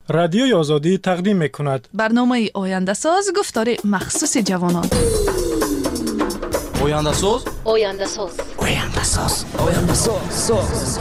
رادیوی آزادی تقدیم می‌کند. برنامه آینده‌ساز گفتار مخصوص جوانان. آینده‌ساز آینده‌ساز آینده‌ساز آینده‌ساز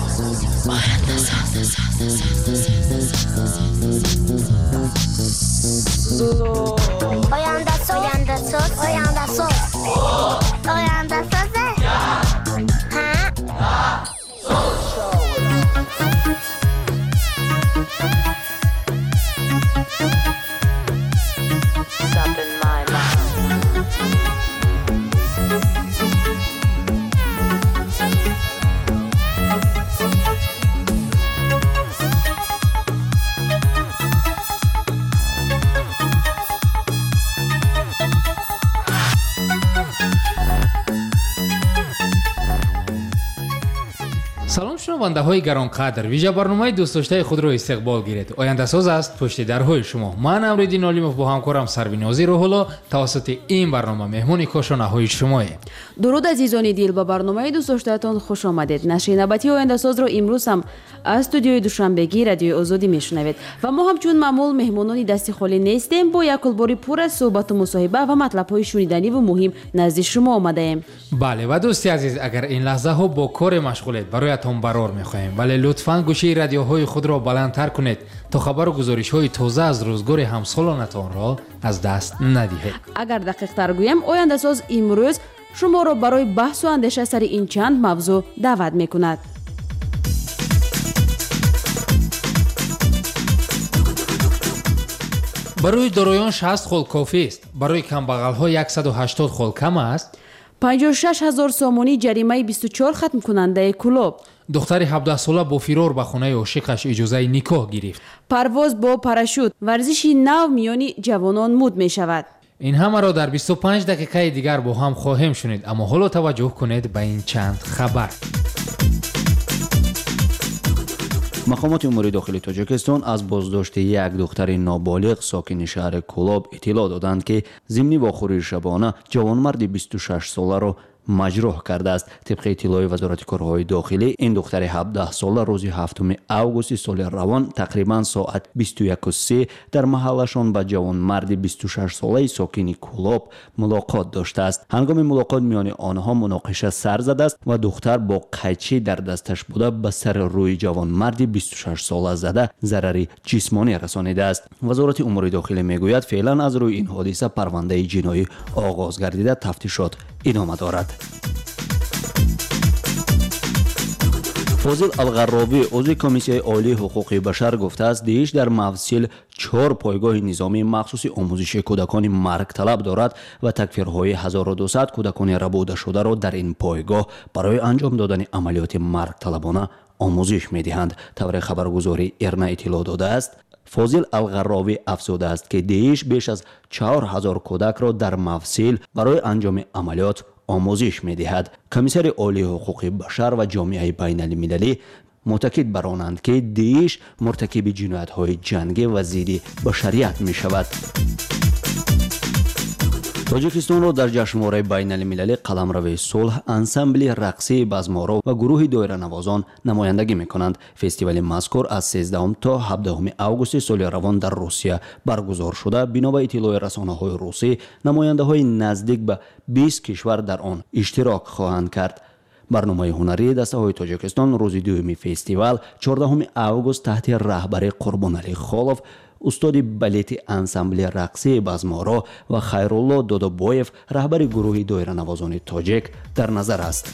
سلام شنونده های گرانقدر، ویژه برنامه دوست داشته خود را استقبال گیرید. آینده ساز است پشت درهای شما. من امروزی نالیموف با همکارم سربینازی روح‌الله توسط این برنامه مهمون کاشانه های شماییم. درود عزیزان دل، با برنامه دوست داشتهتان خوش آمدید. نشر نوبتی آینده ساز را امروز هم از استودیوی دوشنبگی رادیوی آزادی میشنوید و ما همچون معمول مهمانانی دستی خالی نیستیم. با یک الباری پر از صحبت و مصاحبه و مطلب های شنیدنی و مهم نزد شما آمده ایم. بله و دوستی عزیز، اگر این لحظه ها با کار مشغولید برایتان برار میخواهیم، ولی لطفاً گوشه رادیوهای خود را بلندتر کنید تا خبر و گزارش های تازه از روزگار همسالانتان را از دست ندهید. اگر دقیق تر گویم، آینده ساز امروز شما را برای بحث و اندیشه سر این چند موضوع دعوت میکند. برای دارایان 60 خال کافی است، برای کمبغل ها 180 خال کم است. 56,000 سامانی جریمه 24 ختم کننده کلوب. دختر 17 ساله با فرار به خانه عاشقش اجازه نکاح گرفت. پرواز با پاراشوت، ورزشی نو میان جوانان مد می شود. این همه را در 25 دقیقه دیگر با هم خواهیم شنید، اما حالا توجه کنید به این چند خبر. مقامات امور داخلی تاجیکستان از بازداشت یک دختر نابالغ ساکن شهر کولاب اطلاع دادند که ضمن واخوری شبانه جوانمرد 26 ساله را مجروح کرده است. طبق اطلاع وزارت کارهای داخلی، این دختر 17 ساله روز 7 اوگوست سال روان تقریبا ساعت 21:03 در محلشان با جوانمرد 26 ساله ساکن کولاب ملاقات داشته است. هنگام ملاقات میان آنها مناقشه سر زده است و دختر با قیچی در دستش بوده به سر روی جوانمرد 26 ساله زده ضرر جسمانی رسانیده است. وزارت امور داخلی میگوید فعلا از روی این حادثه پرونده جنایی آغاز گردیده تفتیشات ادامه دارد. فاضل الغراوی عضو کمیسیون عالی حقوق بشر گفته است دیش در مفصل 4 پایگاه نظامی مخصوص آموزش کودکان مرگ طلب دارد و تکفیرهای 1200 کودکان ربوده شده را در این پایگاه برای انجام دادن عملیات مرگ طلبانه آموزش می‌دهند. طور خبرگزاری ایرنا اطلاع داده است. فاضل الغراوی افزوده است که دیش بیش از 4000 کودک را در مفصل برای انجام عملیات آموزش می‌دهد. کمیسر عالی حقوق بشر و جامعه بین المللی متأکد بر آنند که دیش مرتکب جنایت‌های جنگی و ضد بشریت می‌شود. تاجیکستان را در جشنواره بین المللی قلمرو صلح انسمبل رقصی بزمارو و گروه دایره نوازان نمایندگی می‌کنند. فستیوال مذکور از 13 تا 17 اوگوست سال روان در روسیه برگزار شده. بنا به اطلاع رسانه‌های روسی، نماینده‌های نزدیک به 20 کشور در آن اشتراک خواهند کرد. برنامه هنری دسته‌های تاجیکستان روز دوم فستیوال 14 اوگوست تحت رهبری قربانعلی خالوف، استاد بالت انسمبل رقصی بزمارو و خیرالله دودابویف رهبر گروه دایره نوازان تاجیک در نظر است.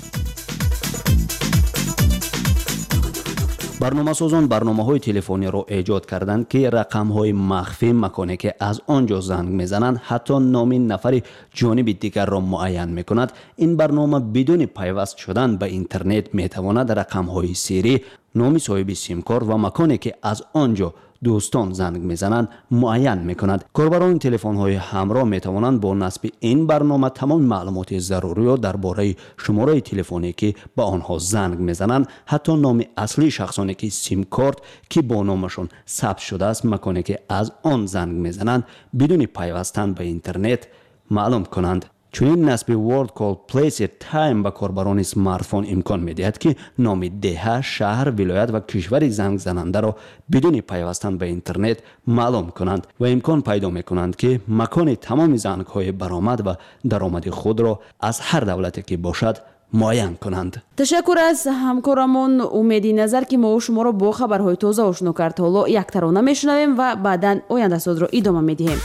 برنامه سازان برنامه‌های تلفنی را ایجاد کردند که رقم‌های مخفی مکانی که از آنجا زنگ می‌زنند حتی نام نفر جانب دیگر را معین می‌کند. این برنامه بدون پیوست شدن به اینترنت می‌تواند رقم‌های سری، نام صاحب سیم کارت و مکانی که از آنجا دوستان زنگ میزنند معین میکند. کاربران تلفن های همراه میتوانند با نصب این برنامه تمام معلومات ضروری را درباره شماره تلفنی که به آنها زنگ میزنند، حتی نام اصلی شخصانی که سیم کارت که با نامشون ثبت شده است، مکانی که از آن زنگ میزنند بدون پیوستن به اینترنت معلوم کنند. چنین نصب ورد کال پلیس تایم به کاربران اسمارتفون امکان میدهد که نام دهه، شهر، ولایت و کشور زنگ زننده را بدون پیوستن به اینترنت معلوم کنند و امکان پیدا میکنند که مکان تمام زنگ های برآمد و درآمد خود را از هر دولتی که باشد معین کنند. تشکر از همکارمون امیدی نظر که ما شما را با خبرهای تازه آشنا کرد. حالا یک ترانه میشنویم و بعداً آینده ساز را ادامه میدیم.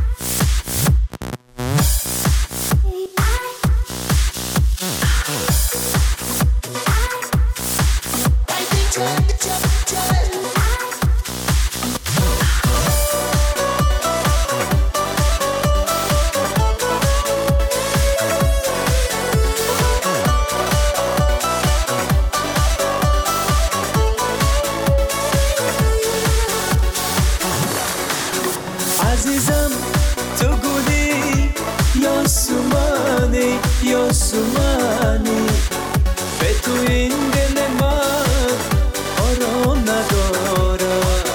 عزیزم تو گلی یا سومانی یا سومانی به تو این دل من آرام ندارم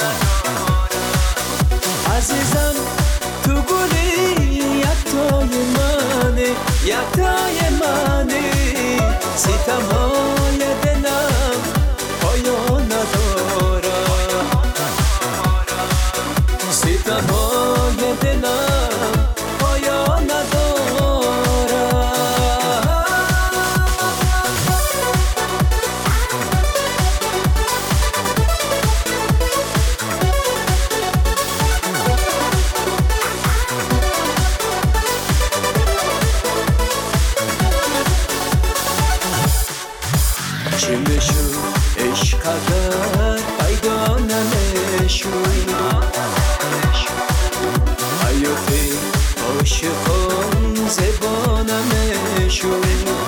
عزیزم تو گلی یکتای منی یکتای منی ستم های دلم پایان ندارم ستم های دلم پایان ندارم چی میشود عشق اگر پیدا نمیشود حیاتی عاشقان زبان نمیشود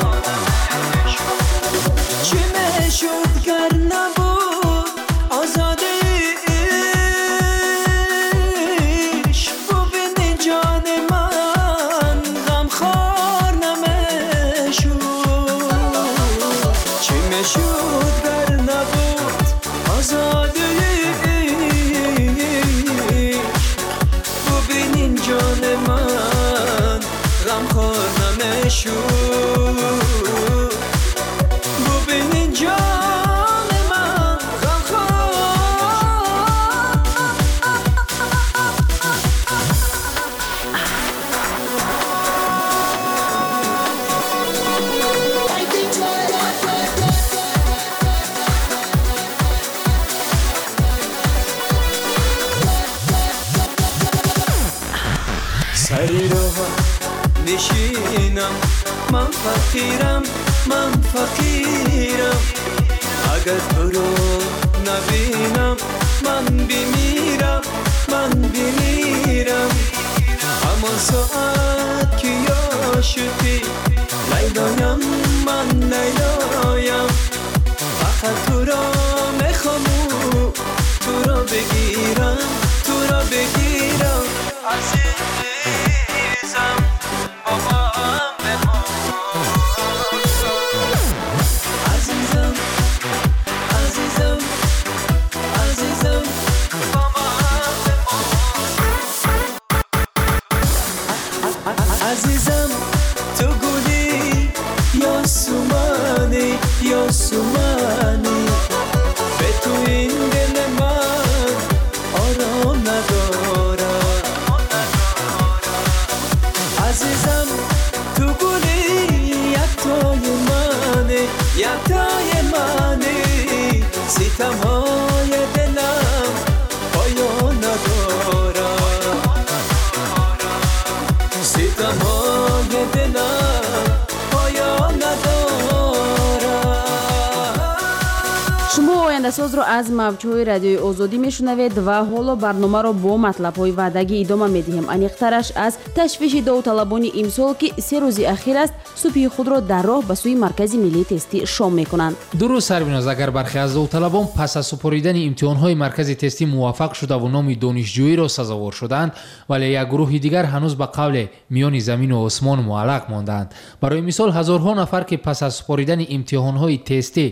چی میشود گر نبود آزادی عشق ببینی جان من غمخوار نمیشود چی میشود گر نبود آزادی ببینین جان من غمخوار نمیشود ببینین جان من غمخوار سری راه نشینم من فقیرم من فقیرم اگر تو رو نبینم من بمیرم من بمیرم همان ساعت که یا شدی لیلایم من لیلایم فقط تو را میخوام تو را بگیرم تو را بگیرم عزیزم بابا بمان عزیزم عزیزم عزیزم بابا بمان عزیزم تو گلی یا سومانی یا سومانی به تو این دل من آرام ندارم عزیزم تو گلی یکتای منی یکتای منی ستم های دلم پایان ندارم ستم های دلم پایان ندارم شما آینده ساز رو از موجهای رادیوی آزادی میشنوید و حالا برنامه رو با مطلب‌های وعدگی ادامه میدیم. انیق‌ترش از تشویش داوطلبان امسال که 3 روز اخیر است صبح خود را در راه به سوی مرکز ملی تستی شام میکنند. درست سربیناز، اگر برخی از داوطلبان پس از سپردن امتحان‌های مرکز تستی موفق شده و نام دانشجویی را سزاوار شدند، ولی یک گروه دیگر هنوز به قول میان زمین و آسمان معلق ماندند. برای مثال هزارها نفر که پس از سپردن امتحان‌های تستی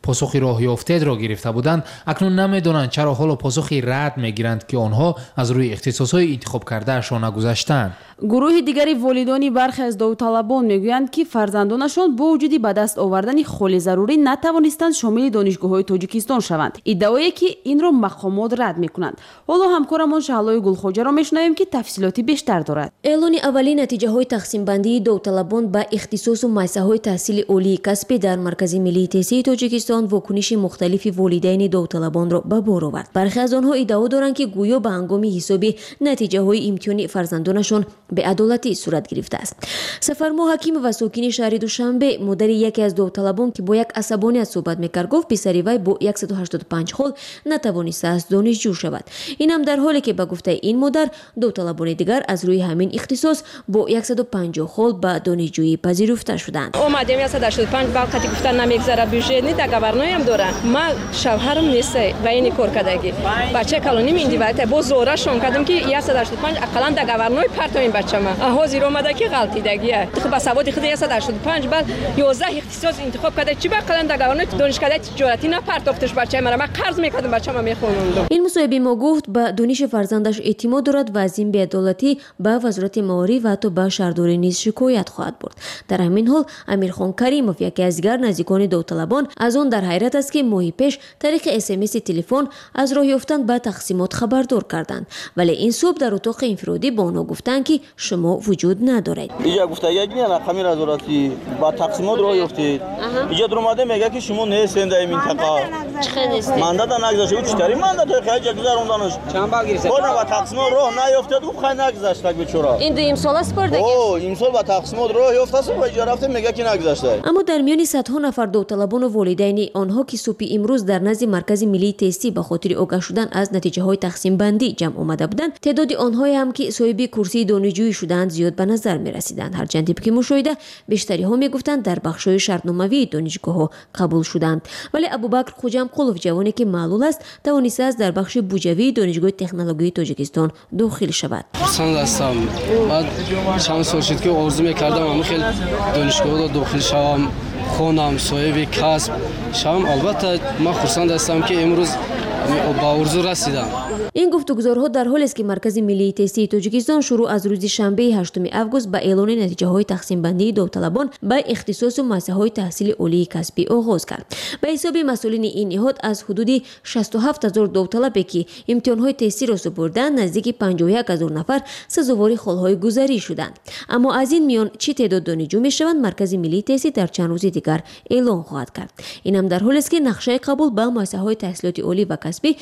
پاسخی راه یافته را گرفته بودند اکنون نمیدانند چرا حالا پاسخی رد میگیرند که آنها از روی اختصاصهای انتخاب کردهشان نگذشتند. گروه دیگری والدانی برخی از داوطلبان میگویند که فرزندانشان با وجود به دست آوردن خول ضروری نتوانستند شامل دانشگاه‌های تاجیکستان شوند. ادعایی که این را مقامات رد میکنند. حالا همکارمان شهلای گلخوجه را میشنویم که تفصیلاتی بیشتر دارد. اعلان اولین نتیجه‌های تقسیم بندی داوطلبان به اختصاص و مؤسسه‌های تحصیل عالی کسبی در مرکز ملی تحصیل تاجیکستان واکنش مختلف والدین داوطلبان را به بار آورد. برخی از آنها ادعا دارند که گویا به هنگام حساب نتیجه‌های امتحان فرزندانشان به عدالتی صورت گرفته است. سفرما حکیم و ساکن شهر دوشنبه مادر یکی از داوطلبان که با یک عصبانیت صحبت می‌کرد گفت پسری وی با 185 خال نتوانسته است دانشجو شود. این هم در حالی که به گفته این مادر داوطلبان دیگر از روی همین اختصاص با 150 خال به دانشجویی پذیرفته شدند. اومدیم 185 بالقتی گفتن نمیگذره بودجه نی در گورنای هم داره. ما شوهرم نیست و این کار کردگی. بچه کلونی میندی وقت با زورشون کردم که 185 اقلا در گورنای پرتوین بچه‌م. حاضر اومده که غلطی دگیه. خب سواد خود 185 بعد 11 اختصاص انتخاب کرده چی بقلا در گورنای دانشکده تجارتی نه پرتافتش بچه من قرض میکردم بچه‌م میخونم. این مصاحبه ما گفت به دانش فرزندش اعتماد دارد و از این بی‌عدالتی به وزارت معاری و حتی به شهرداری نیز شکایت خواهد برد. در همین حال امیرخان کریموف یکی از دیگر نزدیکان داوطلبان از آن در حیرت است که ماهی پیش طریق SMS تلفن از راه یافتن به تقسیمات خبردار کردند ولی این صبح در اتاق انفرادی با آنها گفتند که شما وجود ندارید. اینجا گفته یک نه خمیر وزارتی با تقسیمات راه یافتید. اینجا درآمده میگه که شما نیستید در این منطقه. چه نیستید؟ ماندات نگذاشته بود چطوری ماندات خیلی گذروندنش. چند بار گرفت. با تقسیمات راه نیافتید او خیلی نگذاشت بیچاره. این دو امسال است برده. امسال با تقسیمات راه یافته است و اجاره رفته میگه که نگذاشته. اما در میان صدها نفر داوطلبان و والدین آنها که صبح امروز در نزد مرکز ملی تستی به خاطر آگاه شدن از نتیجه‌های تقسیم بندی جمع آمده بودند تعداد آنها هم که صاحب کرسی دانشجویی شدند زیاد به نظر می رسیدند. هرچند که مشاهده بیشتری ها می گفتند در بخش‌های شرطنامه‌ای دانشگاه ها قبول شدند ولی ابوبکر خوجامقولوف جوانی که معلول است توانسته است در بخش بوجوی دانشگاه تکنولوژی تاجیکستان داخل شود. خرسند هستم. بعد چند سال شد که آرزو می‌کردم اما خیلی دانشگاه را داخل شوم خونم صاحب کسب شوم. البته من خرسند هستم که امروز با آرزو رسیدم. این گفتگوزارها در حالی است که مرکز ملی تستی تاجیکستان شروع از روز شنبه 8 آگوست به اعلان نتیجه‌های تقسیم بندی داوطلبان به اختصاص و مؤسسه‌های تحصیل عالی کسبی آغاز کرد. به حساب مسئولین این نهاد از حدود 67000 داوطلبی که امتحان‌های تستی را سپردند نزدیک 51000 نفر سزاوار خال‌های گذری شدند. اما از این میان چه تعداد دانشجو می‌شوند مرکز ملی تستی در چند روز دیگر اعلان خواهد کرد. این هم در حالی است که نقشه قبول به مؤسسه‌های تحصیلات عالی و کسبی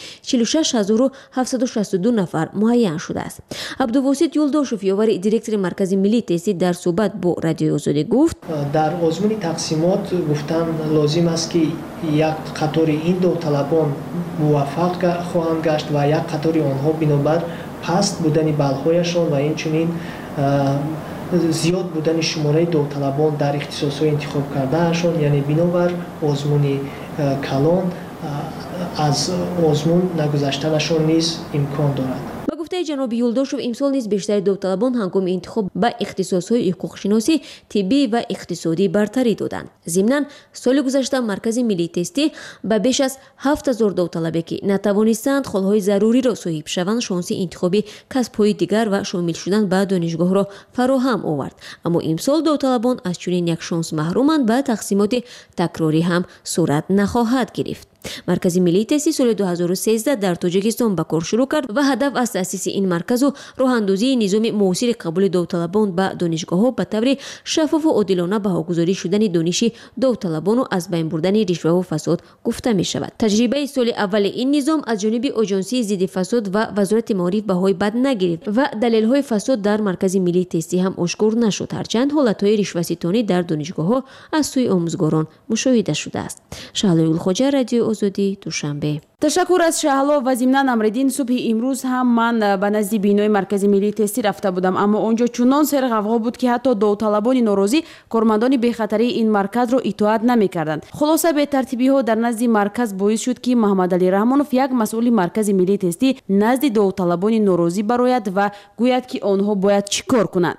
46762 نفر معین شده است. عبدالواسط یولداشوف یاور دیرکتور مرکز ملی تستی در صحبت با رادیو آزادی گفت در آزمون تقسیمات گفتن لازم است که یک قطار این داوطلبان موفق خواهند گشت و یک قطار آنها بنابر پست بودن بالهایشان و اینچنین زیاد بودن شماره داوطلبان در اختصاص‌های انتخاب کردهشان یعنی بنابر آزمون کلان از آزمون نگذشتنشان نیز امکان دارد. با گفته جناب یولداشوف امسال نیز بیشتر داوطلبان هنگام انتخاب به اختصاص‌های حقوق شناسی، طبی و اقتصادی برتری دادند. ضمناً سال گذشته مرکز ملی تستی به بیش از 7000 داوطلبی که نتوانستند خالهای ضروری را صاحب شوند شانس انتخابی کسب‌های دیگر و شامل شدن به دانشگاه را فراهم آورد. اما امسال داوطلبان از چنین یک شانس محرومند و تقسیمات تکراری هم صورت نخواهد گرفت. مرکز ملی تستی سال 2013 در تاجیکستان به کار شروع کرد و هدف از تأسیس این مرکز و راه‌اندازی نظام موثر قبول داوطلبان به دانشگاه‌ها به طور شفاف و عادلانه بهاگذاری شدن دانش داوطلبان و از بین بردن رشوه و فساد گفته می شود. تجربه سال اول این نظام از جانب آژانسی ضد فساد و وزارت معارف بهای بد نگرفت و دلایل فساد در مرکز ملی تستی هم آشکار نشد، هرچند حالت‌های رشوه‌ستانی در دانشگاه‌ها از سوی آموزگاران مشاهده شده است. شهلای گلخوجه، رادیو آزادی، دوشنبه. تشکر از شهلا و ضمناً امردین. صبح امروز هم من به نزد بینای مرکز ملی تستی رفته بودم، اما اونجا چنان سر غوغا بود که حتی داوطلبان ناراضی کارمندان بی‌خطری این مرکز را اطاعت نمی‌کردند. خلاصه به ترتیبی‌ها در نزد مرکز باعث شد که محمد علی رحمانوف یک مسئول مرکز ملی تستی نزد داوطلبان ناراضی براید و گوید که آنها باید چیکار کنند.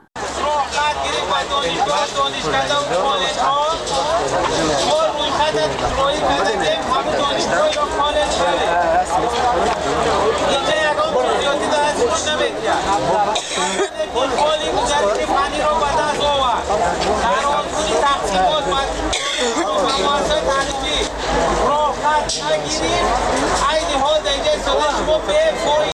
راحت نگیریم عین حال دیگه شما